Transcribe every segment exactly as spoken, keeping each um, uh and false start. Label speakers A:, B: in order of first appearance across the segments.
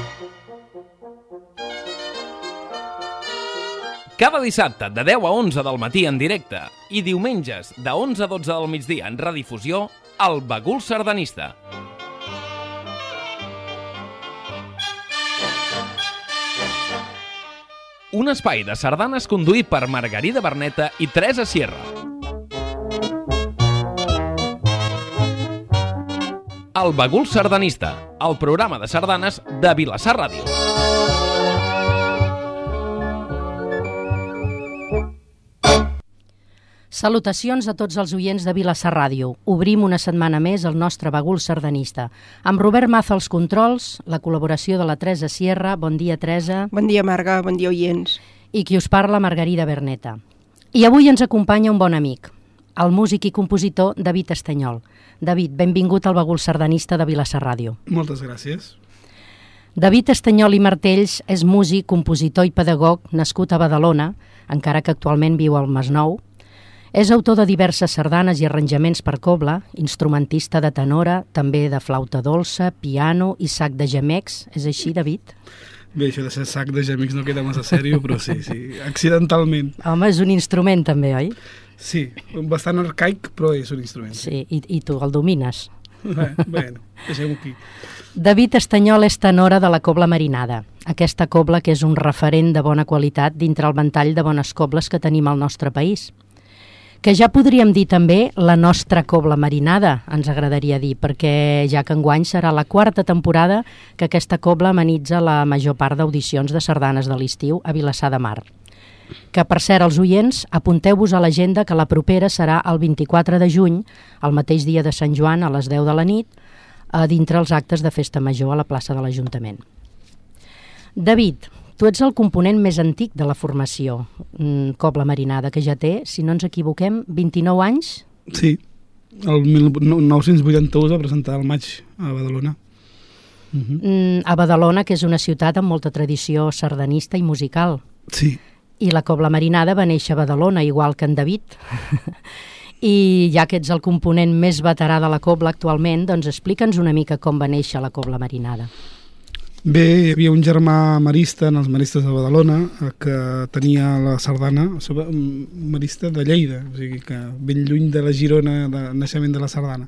A: Cada dissabte de deu a onze del matí en directe i diumenges de onze a dotze del migdia en redifusió, El Bagul Sardanista. Un espai de sardanes conduït per Margarida Berneta i Teresa Sierra. El Bagul Sardanista, el programa de sardanes de Vilassar Ràdio.
B: Salutacions a tots els oients de Vilassar Ràdio. Obrim una setmana més el nostre Bagul Sardanista. Amb Robert Maza als controls, la col·laboració de la Teresa Sierra. Bon dia, Teresa.
C: Bon dia, Marga. Bon dia, oients.
B: I qui us parla, Margarida Berneta. I avui ens acompanya un bon amic, el músic i compositor David Estanyol. David, benvingut al Bagul Sardanista de Vilassar Ràdio.
D: Moltes gràcies.
B: David Estanyol i Martells és músic, compositor i pedagog nascut a Badalona, encara que actualment viu al Masnou. És autor de diverses sardanes i arranjaments per cobla, instrumentista de tenora, també de flauta dolça, piano i sac de gemecs. És així, David?
D: Bé, això de ser sac de gemecs no queda massa sèrio, però sí, sí, accidentalment.
B: Home, és un instrument també, oi?
D: Sí, bastant arcaic, però és un instrument.
B: Sí, i, i tu el domines.
D: Bé, bueno, deixem-ho aquí.
B: David Estanyol és tenora de la cobla marinada. Aquesta cobla que és un referent de bona qualitat dintre el ventall de bones cobles que tenim al nostre país. Que ja podríem dir també la nostra cobla marinada, ens agradaria dir, perquè ja que enguany serà la quarta temporada que aquesta cobla amenitza la major part d'audicions de sardanes de l'estiu a Vilassar de Mar. Que, per cert, els oients, apunteu-vos a l'agenda que la propera serà el vint-i-quatre de juny, el mateix dia de Sant Joan, a les deu de la nit, a dintre els actes de Festa Major a la plaça de l'Ajuntament. David, tu ets el component més antic de la formació, Cobla Marinada, que ja té, si no ens equivoquem, vint-i-nou anys?
D: Sí, el mil nou-cents vuitanta-u es va presentar al maig a Badalona.
B: Uh-huh. A Badalona, que és una ciutat amb molta tradició sardanista i musical.
D: Sí.
B: I la Cobla Marinada va néixer a Badalona, igual que en David. I ja que ets el component més veterà de la cobla actualment, doncs explica'ns una mica com va néixer la Cobla Marinada.
D: Bé, hi havia un germà marista en els maristes de Badalona que tenia la sardana, un marista de Lleida, o sigui que ben lluny de la Girona de naixement de la sardana.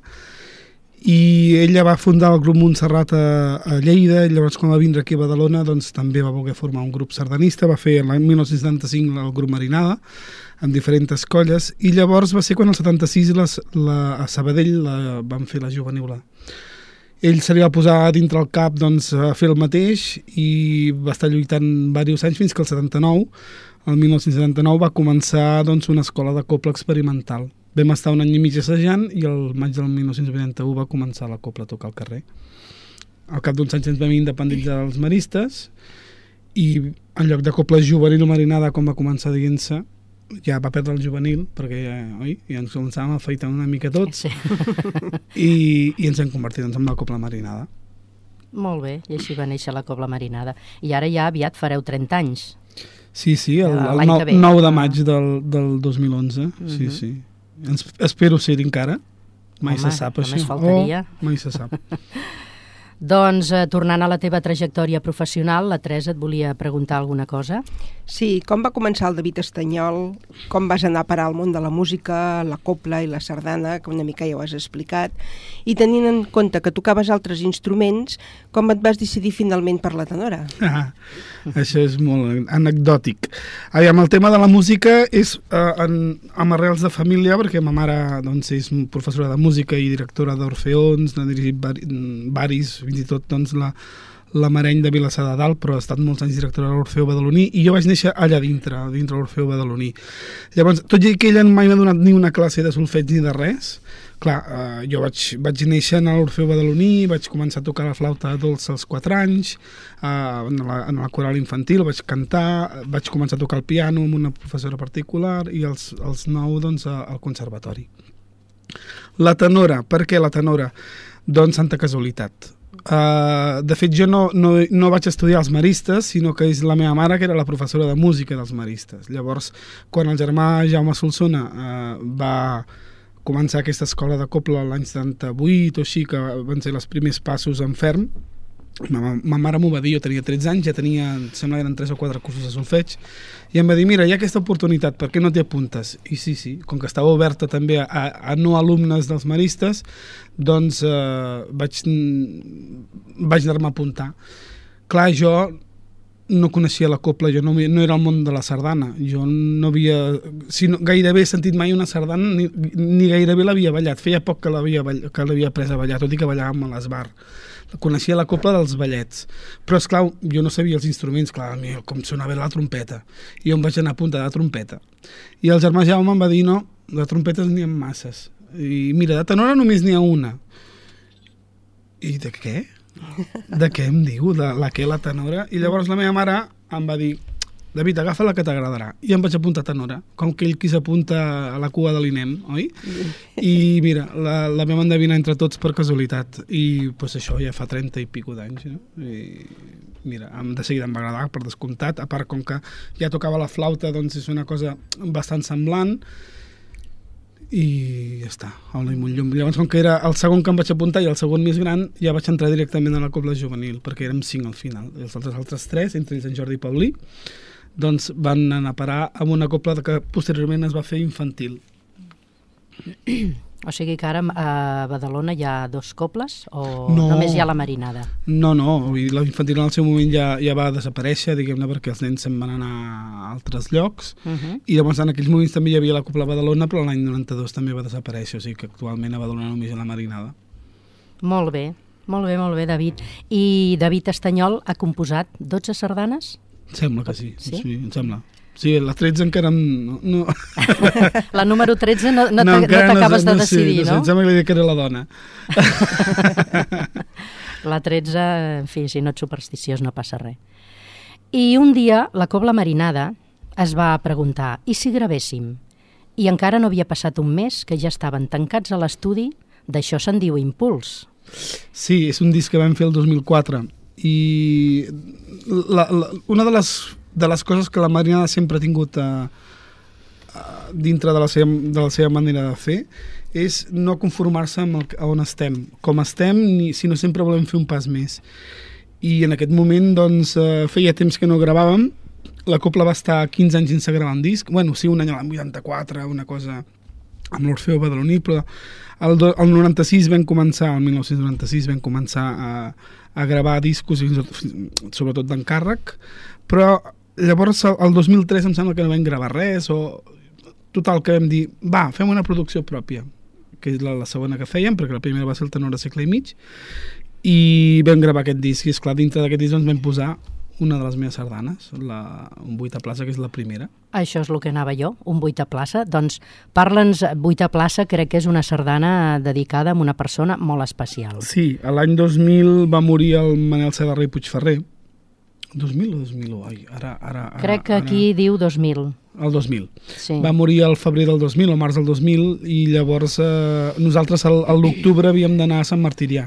D: I ella va fundar el grup Montserrat a, a Lleida, i llavors quan va vindre aquí a Badalona doncs també va voler formar un grup sardanista, va fer l'any mil nou-cents setanta-cinc el grup Marinada, amb diferents colles, i llavors va ser quan el setanta-sis les, la, a Sabadell la, van fer la juvenil. Ell se li va posar dintre el cap doncs, a fer el mateix i va estar lluitant diversos anys fins que el setanta-nou, el mil nou-cents setanta-nou, va començar doncs, una escola de cobla experimental. Vam estar un any i mig assajant i el maig del mil nou-cents vuitanta-u va començar la cobla a tocar al carrer. Al cap d'uns anys ens vam independitzar dels maristes i en lloc de cobla juvenil o marinada, com va començar dient-se, ja va perdre el juvenil, perquè ja, oi, ja ens començàvem a afaitar una mica tots, sí. I, i ens hem convertit doncs, en la cobla marinada.
B: Molt bé, i així va néixer la cobla marinada. I ara ja aviat fareu trenta anys.
D: Sí, sí, el, el nou, nou de maig del, del dos mil onze, mm-hmm. sí, sí. Ens, espero ser-hi encara, mai
B: Home,
D: se sap això.
B: Només faltaria.
D: Oh, mai se sap.
B: Doncs, eh, tornant a la teva trajectòria professional, la Teresa et volia preguntar alguna cosa.
C: Sí, com va començar el David Estanyol? Com vas anar a parar al món de la música, la cobla i la sardana, que una mica ja ho has explicat, i tenint en compte que tocaves altres instruments, com et vas decidir finalment per la tenora?
D: Ah, això és molt anecdòtic. Aviam, el tema de la música és eh, en, amb arrels de família, perquè ma mare doncs, és professora de música i directora d'orfeons, n'ha dirigit varis, fins i tot doncs, la, la Mareny de Vilassar de Dalt, però ha estat molts anys directora de l'Orfeó Badaloní, i jo vaig néixer allà dintre, dintre l'Orfeó Badaloní. Llavors, tot i que ella mai m'ha donat ni una classe de solfeig ni de res, clar, eh, jo vaig, vaig néixer a l'Orfeó Badaloní, vaig començar a tocar la flauta dolça als quatre anys, eh, en, la, en la coral infantil, vaig cantar, vaig començar a tocar el piano amb una professora particular, i als, als nou, doncs, al conservatori. La tenora, per què la tenora? Doncs santa casualitat. Uh, de fet, jo no, no, no vaig estudiar els maristes, sinó que és la meva mare que era la professora de música dels maristes. Llavors, quan el germà Jaume Solsona uh, va començar aquesta escola de cobla l'any setanta-vuit o així, que van ser els primers passos en ferm, Ma, ma mare m'ho va dir, jo tenia tretze anys, ja tenia, em sembla que eren tres o quatre cursos de solfeig, i em va dir, mira, hi ha aquesta oportunitat, per què no t'hi apuntes? I sí, sí, com que estava oberta també a, a no alumnes dels maristes, doncs eh, vaig, vaig anar-me a apuntar. Clar, jo no coneixia la copla, jo no, no era al món de la sardana, jo no havia, si no, gairebé sentit mai una sardana, ni, ni gairebé l'havia ballat, feia poc que l'havia que l'havia pres a ballar, tot i que ballàvem a l'esbar. Coneixia la copla dels ballets, però esclar, jo no sabia els instruments, clar, com sonava la trompeta, i jo em vaig anar a apuntar de trompeta, i el germà Jaume em va dir, no, de trompetes n'hi ha masses, i mira, de tenora només n'hi ha una. I de què? De què em diu? De la que la tenora? I llavors la meva mare em va dir, David, agafa la que t'agradarà. I em vaig apuntar a tenora, com que ell qui s'apunta a la cua de l'I N E M, oi? I mira, la, la vam endevinar entre tots per casualitat. I pues, això ja fa trenta i pico d'anys. No? I mira, de seguida em va agradar, per descomptat. A part, com que ja tocava la flauta, doncs és una cosa bastant semblant. I ja està, hola i molt llum. Llavors, com que era el segon que em vaig apuntar i el segon més gran, ja vaig entrar directament a la cobla juvenil, perquè érem cinc al final. I els altres, altres tres, entre ells en Jordi Paulí, doncs van anar a parar amb una cobla que posteriorment es va fer infantil.
B: O sigui que ara a Badalona hi ha dos cobles o
D: no,
B: només hi ha la marinada?
D: No, no, la infantil en el seu moment ja, ja va desaparèixer, diguem-ne, perquè els nens se'n van anar a altres llocs, uh-huh. I llavors en aquells moments també hi havia la cobla Badalona, però l'any noranta-dos també va desaparèixer, o sigui que actualment a Badalona només hi ha la marinada. Molt
B: bé, molt bé, molt bé, David. I David Estanyol ha composat dotze sardanes?
D: Sembla que sí, sí, sí em sembla. Sí, la tretze encara no... no.
B: La número tretze no, no, no t'acabes no, no, de decidir, no?
D: No sé, em sembla que li dic que era la dona.
B: La tretze, en fi, si no ets supersticiós no passa res. I un dia la cobla marinada es va preguntar, i si gravéssim? I encara no havia passat un mes que ja estaven tancats a l'estudi, d'això se'n diu Impuls.
D: Sí, és un disc que vam fer el dos mil quatre i la, la, una de les de les coses que la marinada sempre ha tingut a, a, dintre de la, seva, de la seva manera de fer és no conformar-se amb el, on estem, com estem, ni, sinó sempre volem fer un pas més. I en aquest moment doncs, eh, feia temps que no gravàvem, la copla va estar quinze anys sense gravar un disc, bueno, sí, un any l'any vuitanta-quatre, una cosa amb l'Orfeo Badaloní, però el, do, el noranta-sis vam començar, el mil nou-cents noranta-sis vam començar a, a gravar discos, sobretot d'encàrrec, però llavors el dos mil tres em sembla que no vam gravar res, o total que vam dir, va, fem una producció pròpia, que és la, la segona que fèiem, perquè la primera va ser el Tenor a segle i mig, i vam gravar aquest disc, i esclar, dintre d'aquest disc doncs, vam posar una de les meves sardanes, la, un vuit a plaça, que és la primera.
B: Això és el que anava jo, un vuit a plaça. Doncs parla'ns, vuit a plaça crec que és una sardana dedicada a una persona molt especial.
D: Sí, l'any dos mil va morir el Manel Segarra i Puigferrer. dos mil o dos mil un? Ai, ara, ara, ara,
B: crec que aquí ara... diu dos mil.
D: El dos mil.
B: Sí.
D: Va morir al febrer del dos mil, al març del dos mil, i llavors eh, nosaltres a l'octubre havíem d'anar a Sant Martirià.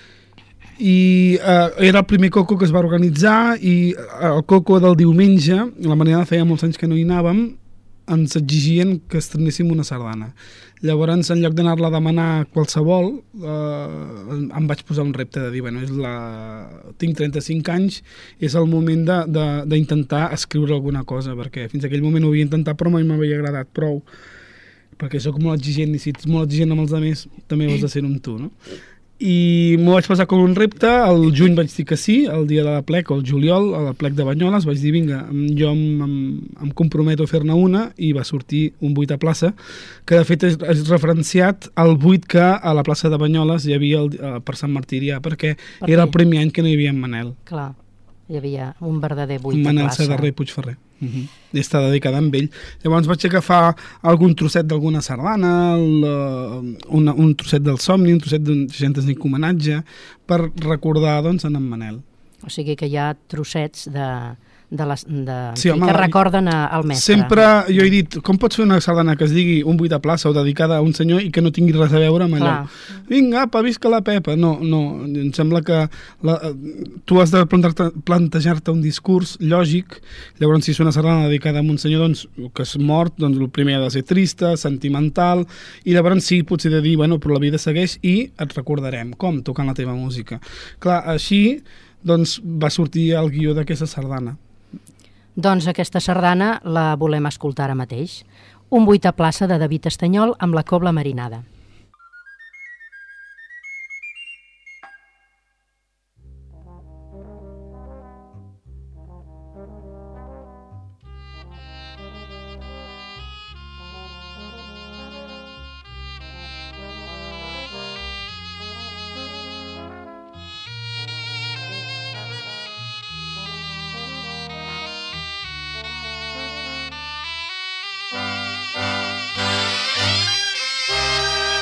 D: I eh, era el primer coco que es va organitzar, i el coco del diumenge, la manera de feia molts anys que no hi anàvem, ens exigien que estrenéssim una sardana. Llavors, en lloc d'anar-la a demanar qualsevol, eh, em vaig posar un repte de dir, bueno, és la... tinc trenta-cinc anys, és el moment d'intentar escriure alguna cosa, perquè fins aquell moment ho havia intentat, però mai m'havia agradat prou, perquè sóc molt exigent, i si ets molt exigent amb els altres, també ho has de ser amb tu, no? I m'ho vaig passar com un repte, el juny vaig dir que sí, el dia de la plec, o el juliol, a la plec de Banyoles, vaig dir, vinga, jo em, em, em comprometo a fer-ne una, i va sortir un vuit a plaça, que de fet és, és referenciat al vuit que a la plaça de Banyoles hi havia el, per Sant Martirià, perquè per era el primer any que no hi havia en Manel.
B: Clar, hi havia un verdader vuit a plaça.
D: Manel Segarra i Puigferrer. Uh-huh. I està dedicada amb ell. Llavors vaig agafar algun trosset d'alguna sardana, el, una, un trosset del Somni, un trosset d'un seixanta cinc homenatge, per recordar doncs, en en Manel.
B: O sigui que hi ha trossets de, de les, de,
D: sí, home,
B: que recorden al mestre.
D: Sempre jo he dit, com pots fer una sardana que es digui un vuit a plaça o dedicada a un senyor i que no tingui res a veure amb allò? Clar. Vinga, apa, visca la Pepa. No, no, em sembla que la, tu has de plantejar-te un discurs lògic. Llavors, si és una sardana dedicada a un senyor doncs, que és mort, doncs el primer ha de ser trista, sentimental, i llavors sí, potser de dir, bueno, però la vida segueix i et recordarem. Com? Tocant la teva música. Clar, així doncs va sortir el guió d'aquesta sardana.
B: Doncs aquesta sardana la volem escoltar ara mateix. Un vuit a plaça de David Estanyol amb la Cobla Marinada.
E: Thank you.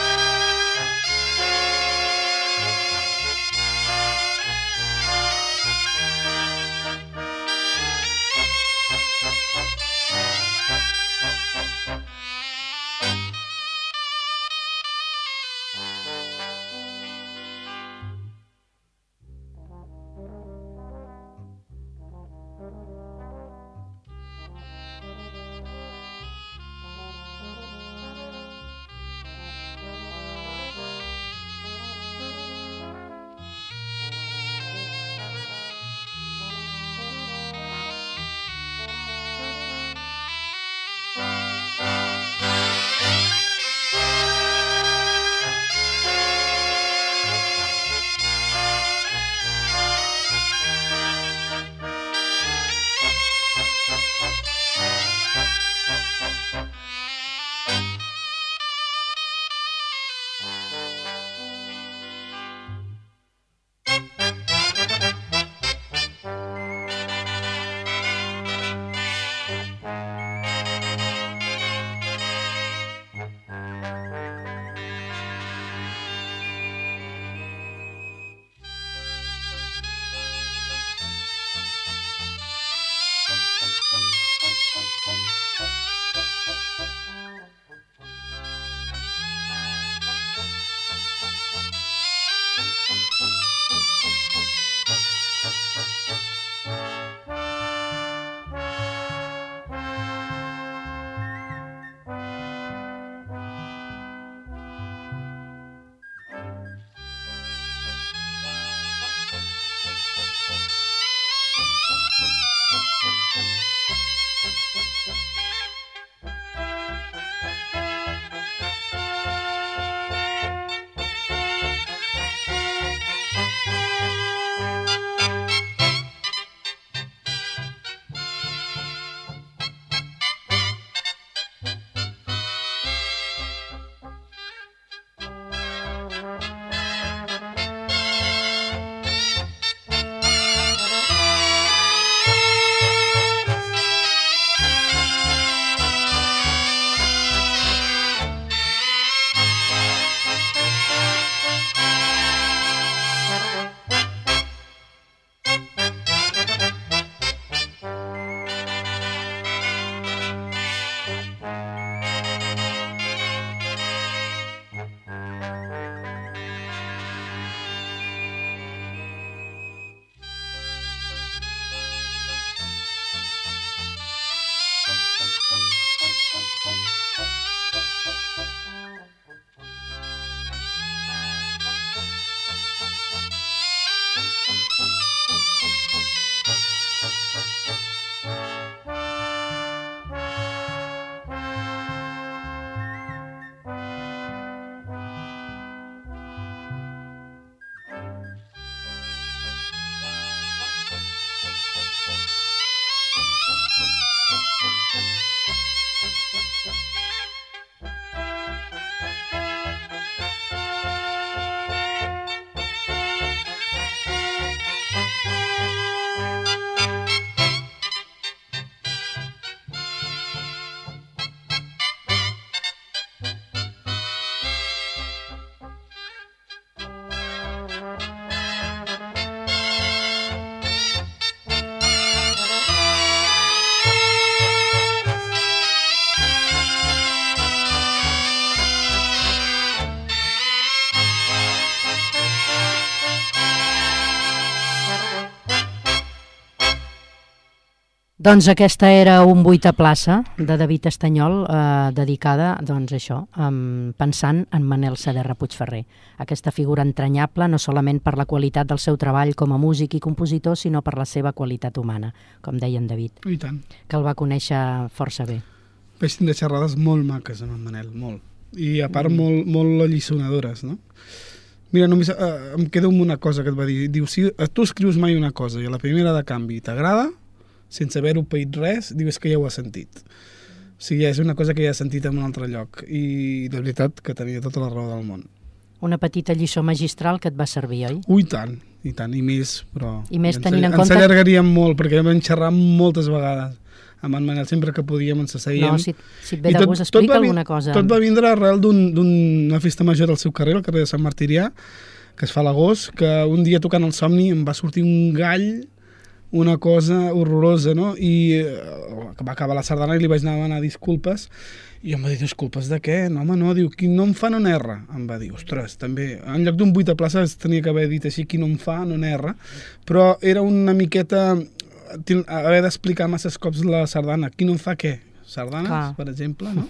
B: Doncs aquesta era un vuita plaça de David Estanyol, eh, dedicada, doncs això, um, pensant en Manel Saderra Puigferrer. Aquesta figura entranyable no solament per la qualitat del seu treball com a músic i compositor, sinó per la seva qualitat humana, com deia en David,
D: I tant.
B: que el va conèixer força bé.
D: Vaig tindre xerrades molt maques amb en Manel, molt. I a part mm. molt, molt alliçonadores, no? Mira, només eh, em quedo amb una cosa que et va dir. Diu, si tu escrius mai una cosa i a la primera de canvi t'agrada, sense haver-ho paït res, diu, és que ja ho has sentit. O sigui, és una cosa que ja has sentit en un altre lloc. I de veritat que tenia tota la raó del món.
B: Una petita lliçó magistral que et va servir, oi?
D: Ui, tant, i tant, i més, però...
B: I més
D: ens,
B: tenint en
D: ens
B: compte...
D: Ens allargaríem molt, perquè vam xerrar moltes vegades amb en Manel, sempre que podíem ens asseiem.
B: No, si, si et ve de gust, explica alguna cosa.
D: Tot va vindre arrel d'una un, festa major al seu carrer, al carrer de Sant Martirià, que es fa a l'agost, que un dia tocant el somni em va sortir un gall, una cosa horrorosa, no? I eh, va acabar la sardana i li vaig anar a demanar disculpes i em va dir, disculpes de què? No, home, no, diu, qui no em fa no n'erra. Em va dir, ostres, també, en lloc d'un vuit a plaça es tenia que haver dit així, qui no em fa no n'erra, però era una miqueta haver d'explicar masses cops la sardana, qui no em fa què? Sardanes, clar, per exemple, no?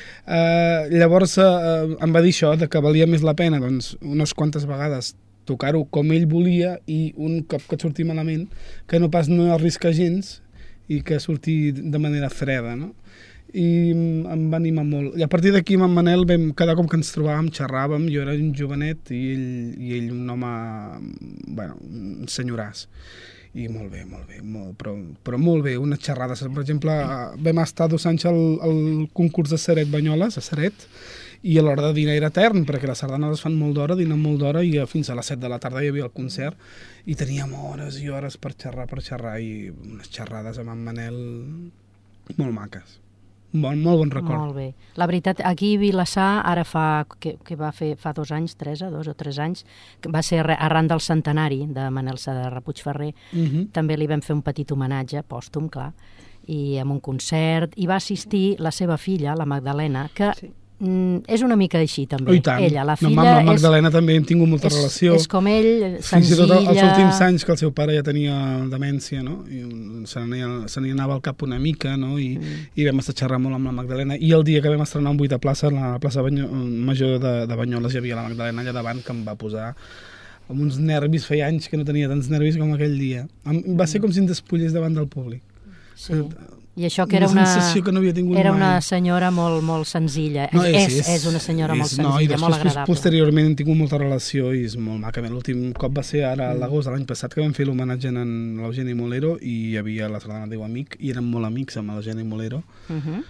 D: uh, llavors uh, em va dir això, de que valia més la pena, doncs, unes quantes vegades tocar-ho com ell volia i un cop que et surti malament, que no pas no arrisca gens i que surti de manera freda, no? I em va animar molt. I a partir d'aquí amb en Manel, vam, cada cop que ens trobàvem, xerràvem, jo era un jovenet i ell, i ell un home, bueno, un senyoràs. I molt bé, molt bé, molt, però, però molt bé, unes xerrades. Per exemple, vam estar dos anys al, al concurs de Ceret Banyoles, a Ceret, i a l'hora de dinar era etern, perquè les sardanes es fan molt d'hora, dinen molt d'hora, i fins a les set de la tarda hi havia el concert, i teníem hores i hores per xerrar, per xerrar, i unes xerrades amb en Manel molt maques. Un bon, molt bon record.
B: Molt bé. La veritat, aquí a Vilassar, ara fa, que, que va fer fa dos anys, tres, dos o tres anys, va ser arran del centenari de Manel Saderra Puigferrer, uh -huh. també li vam fer un petit homenatge, pòstum, clar, i amb un concert, i va assistir la seva filla, la Magdalena, que... Sí. Mm, és una mica així també,
D: oh, ella,
B: la filla
D: no, amb la Magdalena és, també hem tingut molta
B: és,
D: relació,
B: és com ell, senzilla,
D: fins i tot els últims anys que el seu pare ja tenia demència, no? I se n'hi anava al cap una mica, no? I, mm. i vam estar xerrant molt amb la Magdalena, i el dia que vam estrenar un vuit a plaça, a la plaça Banyo, Major de, de Banyoles, hi havia la Magdalena allà davant, que em va posar amb uns nervis, feia anys que no tenia tants nervis com aquell dia. Va ser com si em despullés davant del públic.
B: Sí. I això que era una,
D: una que no havia tingut
B: era
D: mai.
B: Una senyora molt, molt senzilla. No, és, és, és una senyora és, molt senzilla, no, i després, molt agradable.
D: Posteriorment hem tingut molta relació i és molt maca. L'últim cop va ser ara a l'agost de l'any passat, que vam fer l'homenatge en l'Eugeni Molero, i hi havia la sardana Déu Amic, i érem molt amics amb l'Eugeni Molero, uh -huh.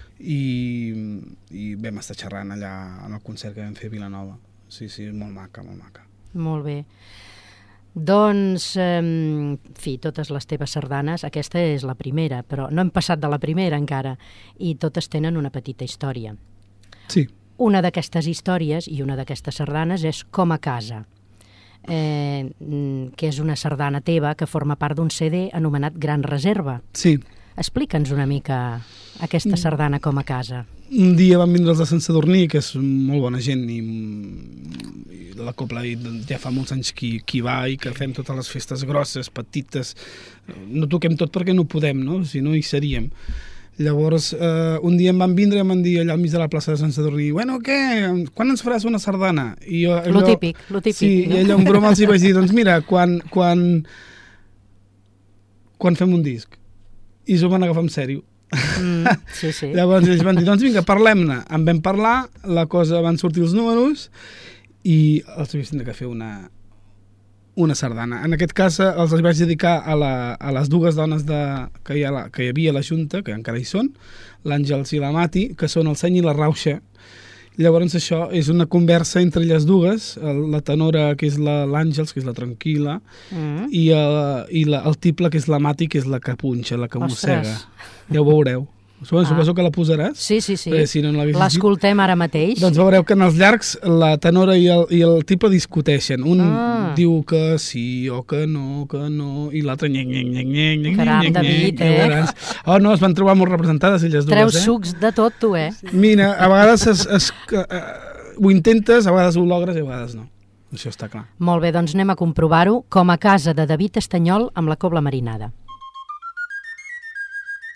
D: i, i vam estar xerrant allà en el concert que vam fer a Vilanova. Sí, sí, molt maca, molt maca.
B: Molt bé. Doncs, eh, en fi, totes les teves sardanes, aquesta és la primera, però no hem passat de la primera encara, i totes tenen una petita història.
D: Sí.
B: Una d'aquestes històries i una d'aquestes sardanes és Com a casa, eh, que és una sardana teva que forma part d'un C D anomenat Gran Reserva.
D: Sí.
B: Explica'ns una mica aquesta sardana Com a casa.
D: Un dia van vindre els de Sant Sadurní, que és molt bona gent, i, i la Copla ja fa molts anys que hi va, i que fem totes les festes grosses, petites. No toquem tot perquè no podem, no? Si no hi seríem. Llavors, eh, un dia em van vindre i em van dir allà al mig de la plaça de Sant Sadurní, bueno, què? Quan ens faràs una sardana? I jo, allò,
B: lo típic, lo típic.
D: Sí,
B: no?
D: I allò en broma els hi vaig dir, doncs mira, quan, quan, quan fem un disc. I s'ho van agafar en sèrio.
B: Mm, sí, sí.
D: Llavors ells van dir, doncs vinga, parlem-ne. En vam parlar, la cosa van sortir els números i els vaig tindre que fer una, una sardana. En aquest cas els vaig dedicar a, la, a les dues dones de, que, hi ha la, que hi havia a la Junta, que encara hi són, l'Àngels i la Mati, que són el Seny i la Rauxa. Llavors això és una conversa entre elles dues, la tenora, que és l'Àngels, que és la tranquil·la, mm. i, el, i la, el tiple, que és la Mati, que és la que punxa, la que mossega. Ja ho veureu. Suposo, ah. suposo que la posaràs?
B: Sí, sí, sí.
D: Si no
B: l'escoltem ara mateix.
D: Doncs veureu que en els llargs la tenora i el, i el tiple discuteixen. Un ah. diu que sí o que no, que no, i l'altre nyec, nyec, nyec, nyec, nyec,
B: Caram,
D: nyec,
B: David, eh?
D: Oh, no, es van trobar molt representades elles dues,
B: Treus
D: eh?
B: sucs de tot, tu, eh?
D: Mira, a vegades es, es, uh, ho intentes, a vegades ho logres i a vegades no. Això està clar.
B: Molt bé, doncs anem a comprovar-ho. Com a casa de David Estanyol amb la Cobla Marinada.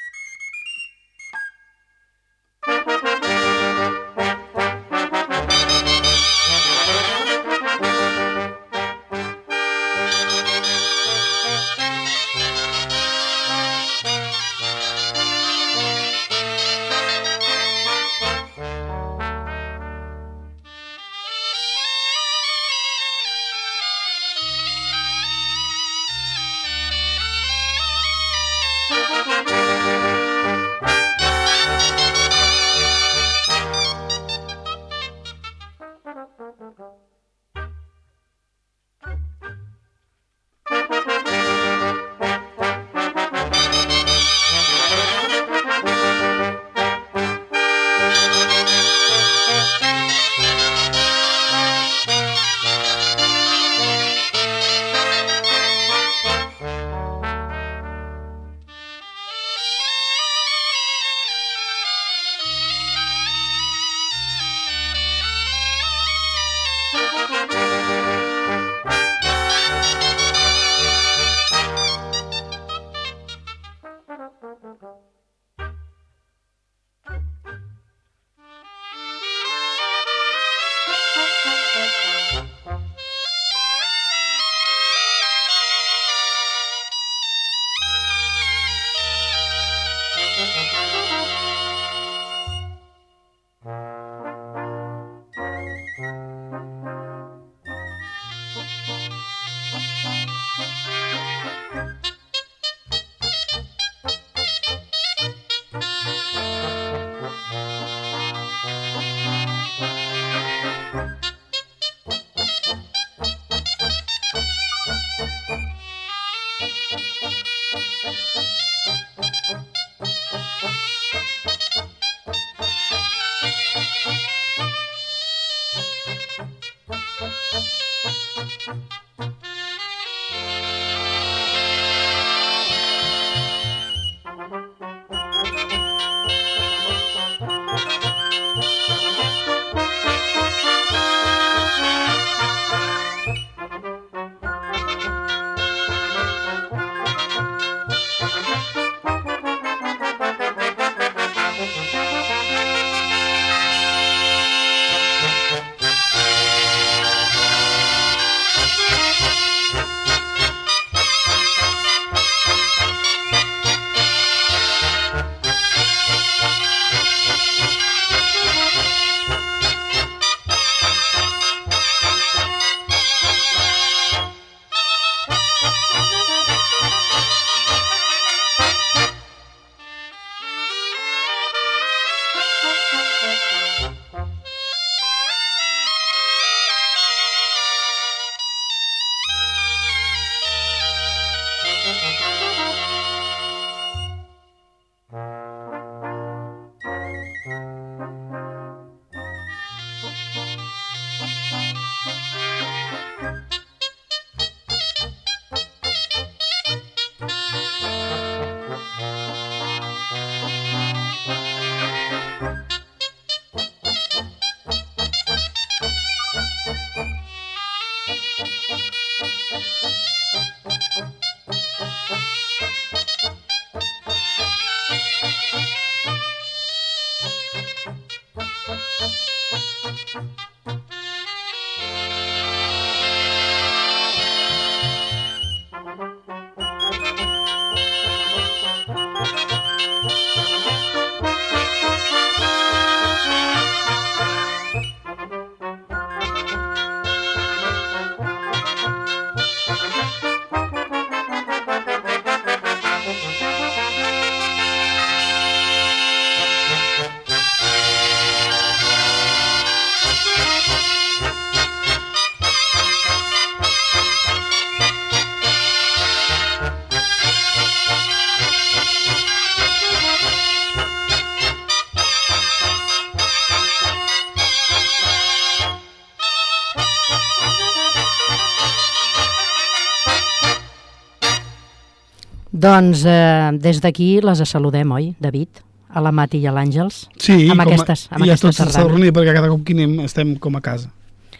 B: Doncs eh, des d'aquí les saludem, oi, David? A la Mati i a l'Àngels?
D: Sí,
B: amb
D: com
B: aquestes, amb
D: a, ja tots
B: sardanes.
D: s'ha reunit perquè cada cop que anem estem com a casa.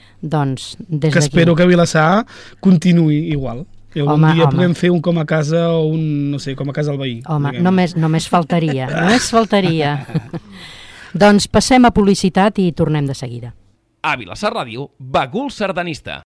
B: Doncs des
D: que
B: d'aquí...
D: espero que Vilassar continuï igual. Que algun
B: home,
D: dia
B: home.
D: puguem fer un com a casa o un, no sé, com a casa al veí.
B: Home, només, només faltaria, només faltaria. Doncs passem a publicitat i tornem de seguida.
A: A Vilassar Ràdio, Bagul Sardanista.